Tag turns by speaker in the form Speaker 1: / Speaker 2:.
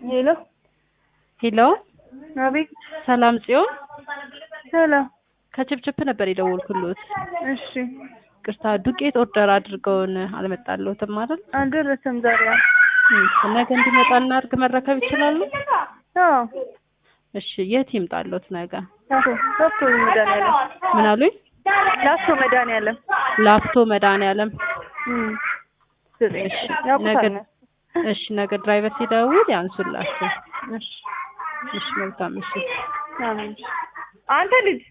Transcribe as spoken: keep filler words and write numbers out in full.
Speaker 1: ሄሎ
Speaker 2: ሄሎ
Speaker 1: አቤት
Speaker 2: ሰላም ጽዮን
Speaker 1: ሰላም
Speaker 2: ከችፕችፕ ነበር የደወልኩልዎት።
Speaker 1: እሺ
Speaker 2: ቅርታ ዱቄት ኦርደር አድርገውን አልመጣልዎትም አይደል?
Speaker 1: አልደረሰም ዛሬ።
Speaker 2: እሺ ነገ እንዲመጣ እናድርግ መረከብ ይችላሉ?
Speaker 1: አዎ
Speaker 2: እሺ የት ይምጣልዎት ነገ?
Speaker 1: ላፍቶ ላፍቶ መድኃኒዓለም።
Speaker 2: ምን አሉኝ?
Speaker 1: ላፍቶ መድኃኒዓለም።
Speaker 2: ላፍቶ መድኃኒዓለም።
Speaker 1: እም
Speaker 2: እሺ ነገ እሺ ነገ ድራይቨር ሲደውል ያንሱላቸው።
Speaker 1: እሺ
Speaker 2: እሺ መልካም እሺ
Speaker 1: አሜን። አንተ ልጅ